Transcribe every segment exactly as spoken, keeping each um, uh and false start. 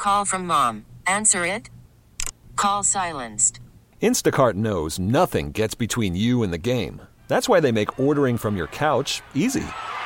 Call from mom. Answer it. Call silenced. Instacart knows nothing gets between you and the game. That's why they make ordering from your couch easy.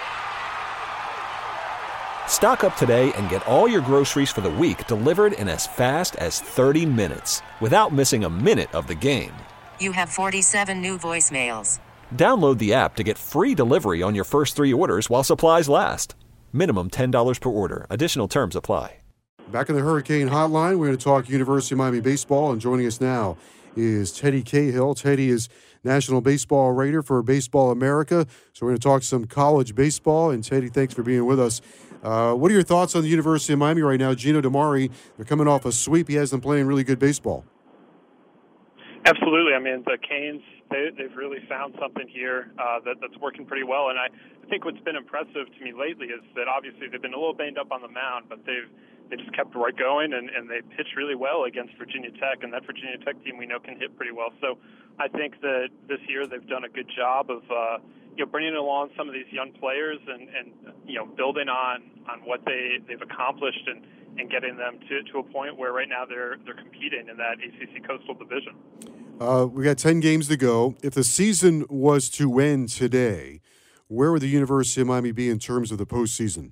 Stock up today and get all your groceries for the week delivered in as fast as thirty minutes without missing a minute of the game. You have forty-seven new voicemails. Download the app to get free delivery on your first three orders while supplies last. Minimum ten dollars per order. Additional terms apply. Back in the Hurricane Hotline, we're going to talk University of Miami baseball, and joining us now is Teddy Cahill. Teddy is National Baseball Writer for Baseball America, so we're going to talk some college baseball. And Teddy, thanks for being with us. Uh, what are your thoughts on the University of Miami right now? Gino DiMare, they're coming off a sweep. He has them playing really good baseball. Absolutely. I mean, the Canes, they, they've really found something here uh, that, that's working pretty well. And I, I think what's been impressive to me lately is that obviously they've been a little banged up on the mound, but they've they just kept right going, and, and they pitched really well against Virginia Tech, and that Virginia Tech team we know can hit pretty well. So I think that this year they've done a good job of uh, you know bringing along some of these young players and, and you know building on, on what they, they've accomplished and, and getting them to, to a point where right now they're they're competing in that A C C Coastal Division. Uh, we got ten games to go. If the season was to end today, where would the University of Miami be in terms of the postseason?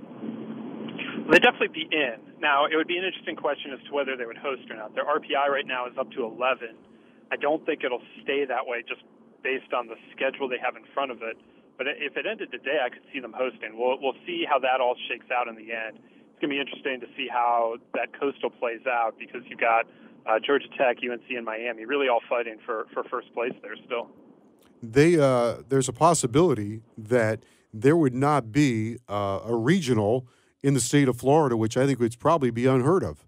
They'd definitely be in. Now, it would be an interesting question as to whether they would host or not. Their R P I right now is up to eleven. I don't think it'll stay that way just based on the schedule they have in front of it. But if it ended today, I could see them hosting. We'll, we'll see how that all shakes out in the end. It's going to be interesting to see how that Coastal plays out because you've got uh, Georgia Tech, U N C, and Miami really all fighting for, for first place there still. They uh, There's a possibility that there would not be uh, a regional in the state of Florida, which I think would probably be unheard of.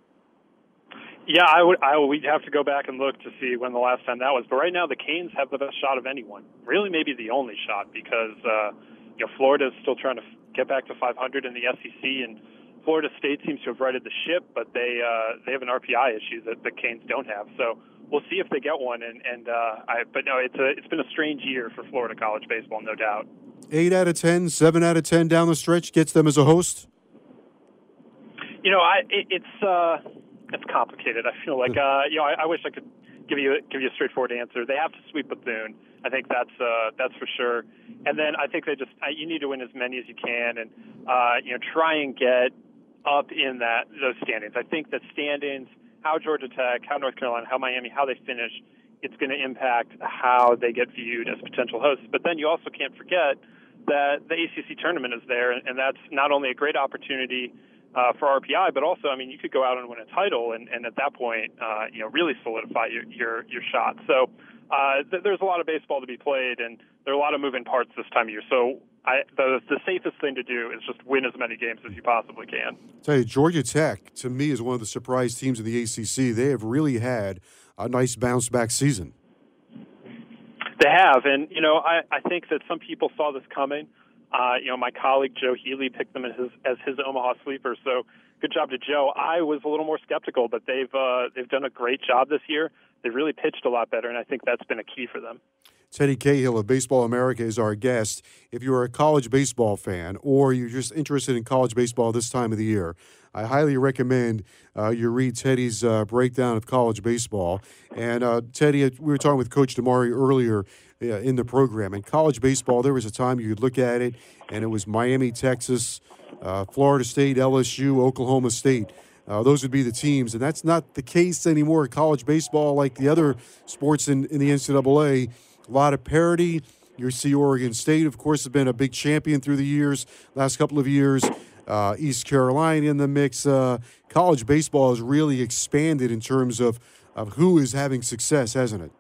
Yeah, I would. I we'd have to go back and look to see when the last time that was. But right now, the Canes have the best shot of anyone. Really, maybe the only shot because uh, you know Florida is still trying to get back to five hundred in the S E C, and Florida State seems to have righted the ship, but they uh, they have an R P I issue that the Canes don't have. So we'll see if they get one. And and uh, I, but no, it's a it's been a strange year for Florida college baseball, no doubt. Eight out of ten, seven out of ten down the stretch gets them as a host. You know, I it, it's uh, it's complicated. I feel like uh, you know, I, I wish I could give you give you a straightforward answer. They have to sweep Bethune. I think that's uh, that's for sure. And then I think they just uh, you need to win as many as you can, and uh, you know, try and get up in that those standings. I think that standings, how Georgia Tech, how North Carolina, how Miami, how they finish, it's going to impact how they get viewed as potential hosts. But then you also can't forget that the A C C tournament is there, and that's not only a great opportunity uh, for R P I, but also, I mean, you could go out and win a title, and, and at that point, uh, you know, really solidify your your, your shot. So uh, th- there's a lot of baseball to be played, and there are a lot of moving parts this time of year. So I, the the safest thing to do is just win as many games as you possibly can. I'll tell you, Georgia Tech, to me, is one of the surprise teams in the A C C. They have really had a nice bounce-back season. They have, and, you know, I, I think that some people saw this coming. Uh, you know, my colleague Joe Healy picked them as his, as his Omaha sleeper, so good job to Joe. I was a little more skeptical, but they've uh, they've done a great job this year. They've really pitched a lot better, and I think that's been a key for them. Teddy Cahill of Baseball America is our guest. If you're a college baseball fan or you're just interested in college baseball this time of the year, I highly recommend uh, you read Teddy's uh, breakdown of college baseball. And uh, Teddy, we were talking with Coach DiMare earlier uh, in the program. In college baseball, there was a time you could look at it, and it was Miami, Texas, uh, Florida State, L S U, Oklahoma State. Uh, those would be the teams, and that's not the case anymore in college baseball like the other sports in, in the N C double A. A lot of parity. You see Oregon State, of course, has been a big champion through the years, last couple of years. Uh, East Carolina in the mix. Uh, college baseball has really expanded in terms of, of who is having success, hasn't it?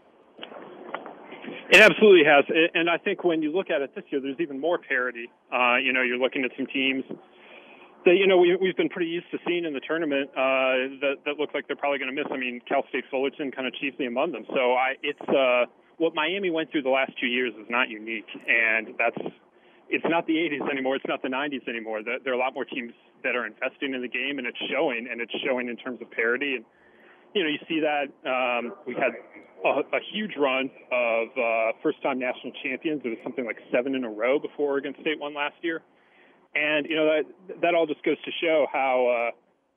It absolutely has. And I think when you look at it this year, there's even more parity. Uh, you know, you're looking at some teams that, you know, we, we've been pretty used to seeing in the tournament uh, that, that look like they're probably going to miss. I mean, Cal State Fullerton kind of chiefly among them. So I, it's uh, what Miami went through the last two years is not unique. And that's it's not the eighties anymore. It's not the nineties anymore. There are a lot more teams that are investing in the game, and it's showing, and it's showing in terms of parity. And, you know, you see that um, we had a, a huge run of uh, first-time national champions. It was something like seven in a row before Oregon State won last year. And, you know, that that all just goes to show how, uh,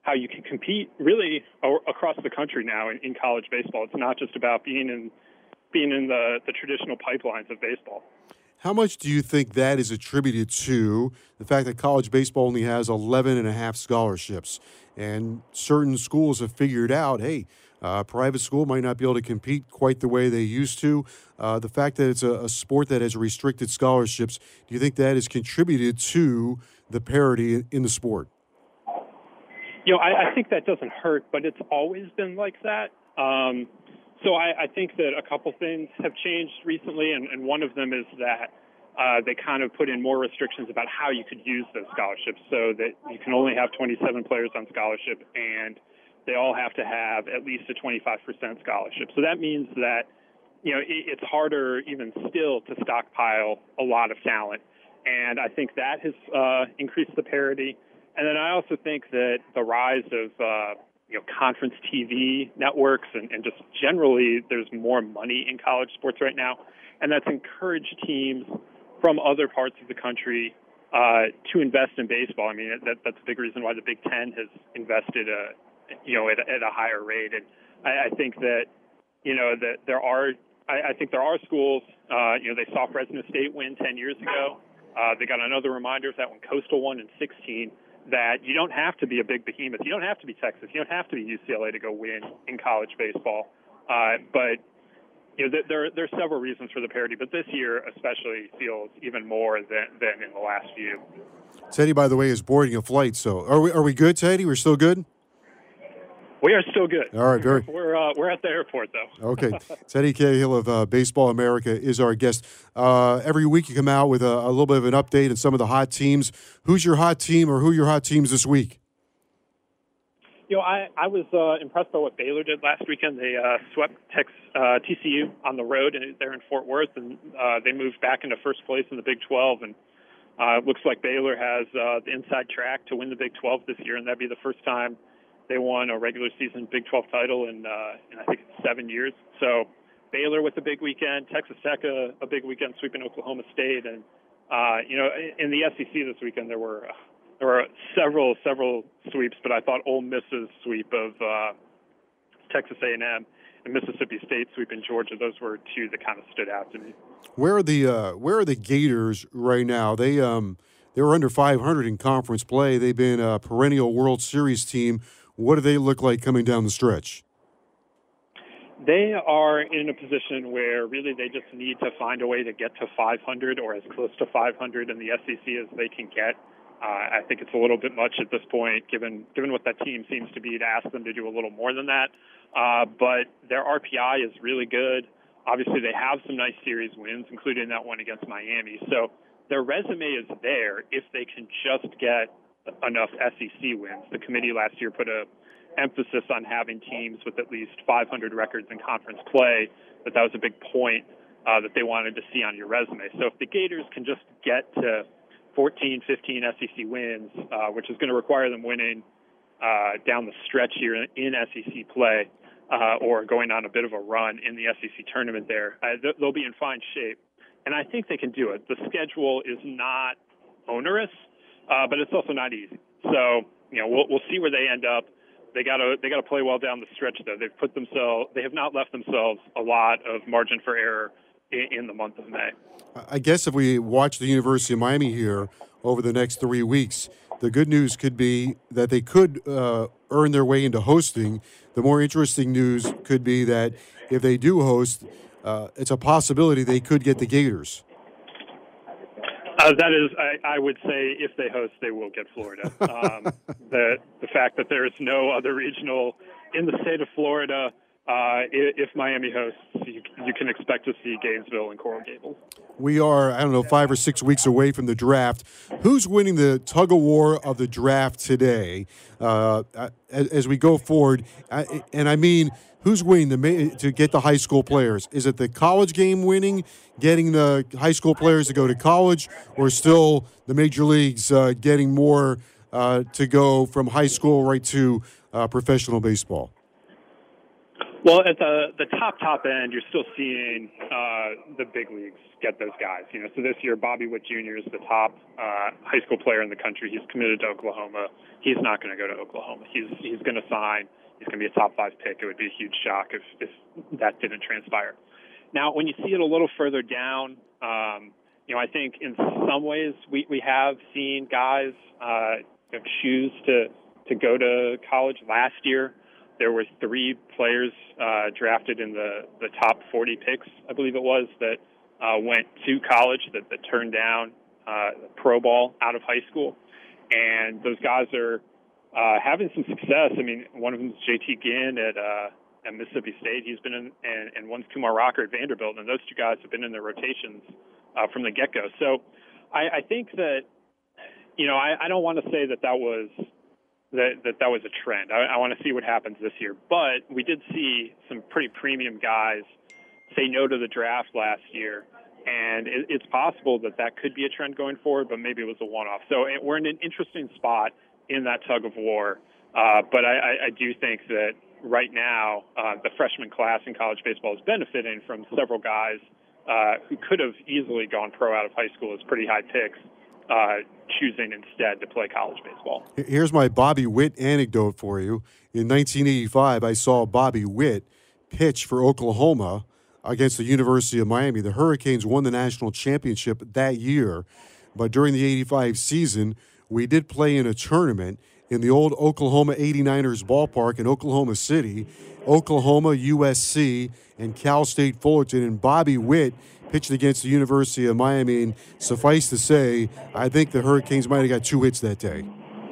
how you can compete really across the country now in, in college baseball. It's not just about being in being in the, the traditional pipelines of baseball. How much do you think that is attributed to the fact that college baseball only has eleven and a half scholarships, and certain schools have figured out, hey, uh, private school might not be able to compete quite the way they used to. Uh, the fact that it's a, a sport that has restricted scholarships, do you think that has contributed to the parity in, in the sport? You know, I, I think that doesn't hurt, but it's always been like that. Um, So I, I think that a couple things have changed recently, and, and one of them is that uh, they kind of put in more restrictions about how you could use those scholarships, so that you can only have twenty-seven players on scholarship, and they all have to have at least a twenty-five percent scholarship. So that means that, you know, it, it's harder even still to stockpile a lot of talent, and I think that has uh, increased the parity. And then I also think that the rise of uh, you know, conference T V networks and, and just generally there's more money in college sports right now. And that's encouraged teams from other parts of the country uh, to invest in baseball. I mean, that, that's a big reason why the Big Ten has invested, uh, you know, at, at a higher rate. And I, I think that, you know, that there are, I, I think there are schools, uh, you know, they saw Fresno State win ten years ago. Uh, they got another reminder of that when Coastal won in sixteen. That you don't have to be a big behemoth. You don't have to be Texas. You don't have to be U C L A to go win in college baseball. Uh, but you know, there there are several reasons for the parity, but this year especially feels even more than, than in the last few. Teddy, by the way, is boarding a flight. So are we are we good, Teddy? We're still good? We are still good. All right, very. We're uh, we're at the airport though. Okay, Teddy Cahill of uh, Baseball America is our guest. Uh, every week you come out with a, a little bit of an update on some of the hot teams. Who's your hot team, or who are your hot teams this week? You know, I I was uh, impressed by what Baylor did last weekend. They uh, swept Tex, uh, T C U on the road, and they're in Fort Worth, and uh, they moved back into first place in the Big twelve. And uh, it looks like Baylor has uh, the inside track to win the Big twelve this year, and that'd be the first time they won a regular season Big twelve title in, uh, in I think it's seven years. So Baylor with a big weekend, Texas Tech a, a big weekend sweeping Oklahoma State, and uh, you know, in the S E C this weekend there were uh, there were several several sweeps, but I thought Ole Miss's sweep of uh, Texas A and M and Mississippi State sweeping Georgia, those were two that kind of stood out to me. Where are the uh, where are the Gators right now? They um they were under five hundred in conference play. They've been a perennial World Series team. What do they look like coming down the stretch? They are in a position where really they just need to find a way to get to five hundred or as close to five hundred in the S E C as they can get. Uh, I think it's a little bit much at this point, given given what that team seems to be, to ask them to do a little more than that. Uh, but their R P I is really good. Obviously, they have some nice series wins, including that one against Miami. So their resume is there if they can just get enough S E C wins. The committee last year put a emphasis on having teams with at least five hundred records in conference play, but that was a big point uh, that they wanted to see on your resume. So if the Gators can just get to fourteen, fifteen S E C wins, uh, which is going to require them winning uh, down the stretch here in, in S E C play, uh, or going on a bit of a run in the S E C tournament there, uh, they'll be in fine shape. And I think they can do it. The schedule is not onerous, Uh, but it's also not easy. So, you know, we'll we'll see where they end up. They gotta they gotta play well down the stretch, though. They've put themselves they have not left themselves a lot of margin for error in, in the month of May. I guess if we watch the University of Miami here over the next three weeks, the good news could be that they could uh, earn their way into hosting. The more interesting news could be that if they do host, uh, it's a possibility they could get the Gators. Uh, that is, I, I would say, if they host, they will get Florida. Um, the the fact that there is no other regional in the state of Florida, uh, if Miami hosts, you, you can expect to see Gainesville and Coral Gables. We are, I don't know, five or six weeks away from the draft. Who's winning the tug of war of the draft today uh, as, as we go forward? I, and I mean, who's winning the, to get the high school players? Is it the college game winning, getting the high school players to go to college, or still the major leagues uh, getting more uh, to go from high school right to uh, professional baseball? Well, at the the top top end, you're still seeing uh, the big leagues get those guys. You know, so this year Bobby Witt Junior is the top uh, high school player in the country. He's committed to Oklahoma. He's not going to go to Oklahoma. He's he's going to sign. He's going to be a top five pick. It would be a huge shock if if that didn't transpire. Now, when you see it a little further down, um, you know, I think in some ways we we have seen guys uh, choose to to go to college. Last year, there were three players uh, drafted in the, the top forty picks, I believe it was, that uh, went to college, that, that turned down uh, pro ball out of high school. And those guys are uh, having some success. I mean, one of them is J T Ginn at, uh, at Mississippi State. He's been in, and, and one's Kumar Rocker at Vanderbilt, and those two guys have been in their rotations uh, from the get-go. So I, I think that, you know, I, I don't want to say that that was – that that, that was a trend. I, I want to see what happens this year. But we did see some pretty premium guys say no to the draft last year, and it, it's possible that that could be a trend going forward, but maybe it was a one-off. So it, we're in an interesting spot in that tug of war. Uh, but I, I, I do think that right now uh, the freshman class in college baseball is benefiting from several guys uh, who could have easily gone pro out of high school as pretty high picks, Uh, choosing instead to play college baseball. Here's my Bobby Witt anecdote for you. In nineteen eighty-five, I saw Bobby Witt pitch for Oklahoma against the University of Miami. The Hurricanes won the national championship that year, but during the eighty-five season, we did play in a tournament in the old Oklahoma eighty-niners ballpark in Oklahoma City. Oklahoma, U S C, and Cal State Fullerton, and Bobby Witt pitched against the University of Miami, and suffice to say, I think the Hurricanes might have got two hits that day.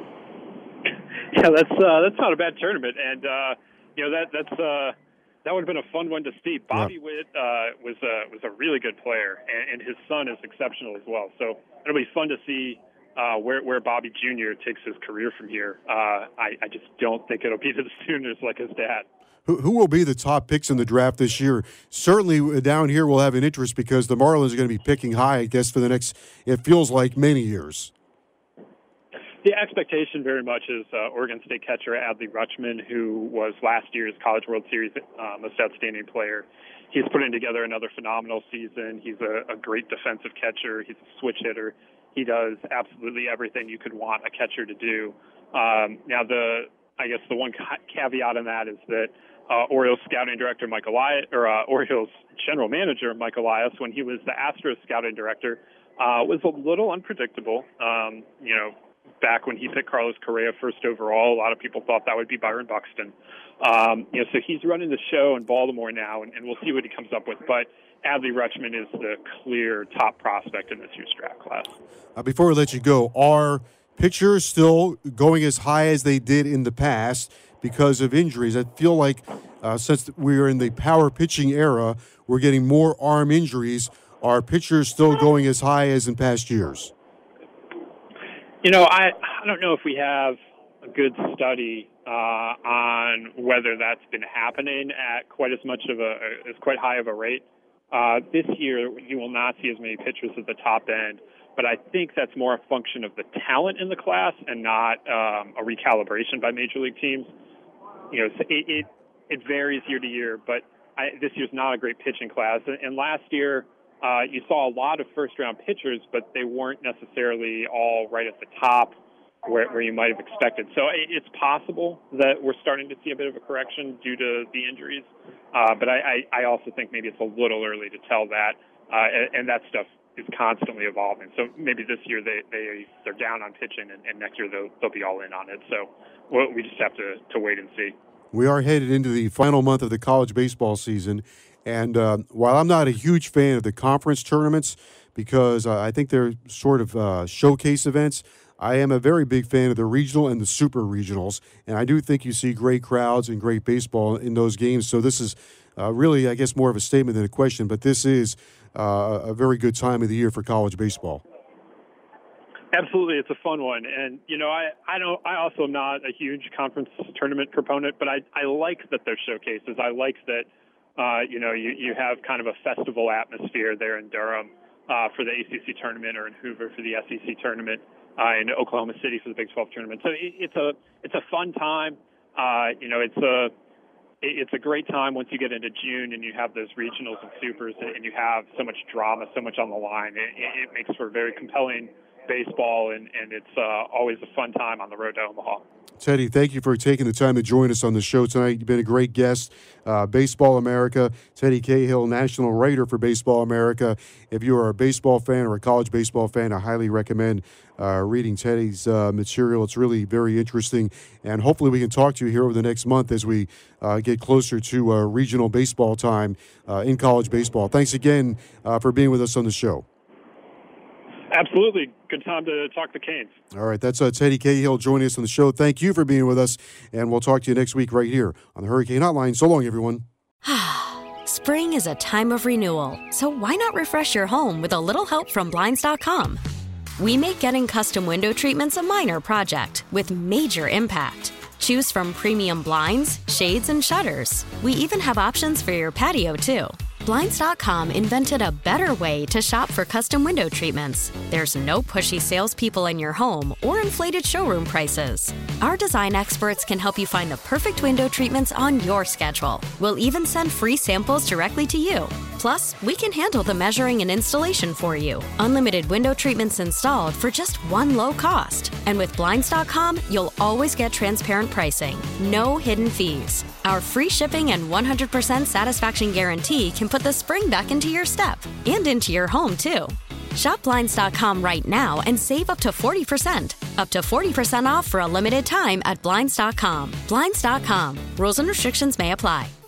Yeah, that's uh, that's not a bad tournament, and uh, you know that that's uh, that would have been a fun one to see. Bobby yeah. Witt uh, was a was a really good player, and, and his son is exceptional as well. So it'll be fun to see uh, where where Bobby Junior takes his career from here. Uh, I, I just don't think it'll be to the Sooners like his dad. Who, who will be the top picks in the draft this year? Certainly down here we'll have an interest because the Marlins are going to be picking high, I guess, for the next, it feels like, many years. The expectation very much is uh, Oregon State catcher Adley Rutschman, who was last year's College World Series uh, most outstanding player. He's putting together another phenomenal season. He's a, a great defensive catcher. He's a switch hitter. He does absolutely everything you could want a catcher to do. Um, now, the I guess the one ca- caveat on that is that Uh, Orioles scouting director Mike Elias, or uh, Orioles general manager Mike Elias, when he was the Astros scouting director, uh, was a little unpredictable. Um, you know, back when he picked Carlos Correa first overall, a lot of people thought that would be Byron Buxton. Um, you know, so he's running the show in Baltimore now, and, and we'll see what he comes up with. But Adley Rutschman is the clear top prospect in this year's draft class. Uh, before we let you go, are pitchers still going as high as they did in the past because of injuries? I feel like uh, since we're in the power pitching era, we're getting more arm injuries. Are pitchers still going as high as in past years? You know, I, I don't know if we have a good study uh, on whether that's been happening at quite as much of a, as quite high of a rate. Uh, this year, you will not see as many pitchers at the top end, but I think that's more a function of the talent in the class and not um, a recalibration by major league teams. You know, it, it it varies year to year, but I, this year's not a great pitching class. And last year, uh, you saw a lot of first-round pitchers, but they weren't necessarily all right at the top where, where you might have expected. So it, it's possible that we're starting to see a bit of a correction due to the injuries, uh, but I, I, I also think maybe it's a little early to tell that, uh, and, and that stuff is constantly evolving. So maybe this year they, they, they're down on pitching, and, and next year they'll, they'll be all in on it. So well, we just have to, to wait and see. We are headed into the final month of the college baseball season, and uh, while I'm not a huge fan of the conference tournaments because uh, I think they're sort of uh, showcase events, I am a very big fan of the regional and the super regionals, and I do think you see great crowds and great baseball in those games. So this is uh, really, I guess, more of a statement than a question, but this is uh, a very good time of the year for college baseball. Absolutely, it's a fun one, and you know, I, I don't. I also am not a huge conference tournament proponent, but I, I like that they're showcases. I like that, uh, you know, you, you have kind of a festival atmosphere there in Durham uh, for the A C C tournament, or in Hoover for the S E C tournament, uh, in Oklahoma City for the Big twelve tournament. So it, it's a it's a fun time. Uh, you know, it's a it's a great time once you get into June and you have those regionals and supers and you have so much drama, so much on the line. It, it makes for very compelling baseball, and, and it's uh, always a fun time on the road to Omaha. Teddy, thank you for taking the time to join us on the show tonight. You've been a great guest. Uh, Baseball America, Teddy Cahill, national writer for Baseball America. If you are a baseball fan or a college baseball fan, I highly recommend uh, reading Teddy's uh, material. It's really very interesting, and hopefully we can talk to you here over the next month as we uh, get closer to uh, regional baseball time uh, in college baseball. Thanks again uh, for being with us on the show. Absolutely. Good time to talk to Canes. All right. That's uh, Teddy Cahill joining us on the show. Thank you for being with us, and we'll talk to you next week right here on the Hurricane Hotline. So long, everyone. Spring is a time of renewal, so why not refresh your home with a little help from Blinds dot com? We make getting custom window treatments a minor project with major impact. Choose from premium blinds, shades, and shutters. We even have options for your patio, too. Blinds dot com invented a better way to shop for custom window treatments. There's no pushy salespeople in your home or inflated showroom prices. Our design experts can help you find the perfect window treatments on your schedule. We'll even send free samples directly to you. Plus, we can handle the measuring and installation for you. Unlimited window treatments installed for just one low cost. And with Blinds dot com, you'll always get transparent pricing. No hidden fees. Our free shipping and one hundred percent satisfaction guarantee can put the spring back into your step and into your home, too. Shop Blinds dot com right now and save up to forty percent. Up to forty percent off for a limited time at Blinds dot com. Blinds dot com. Rules and restrictions may apply.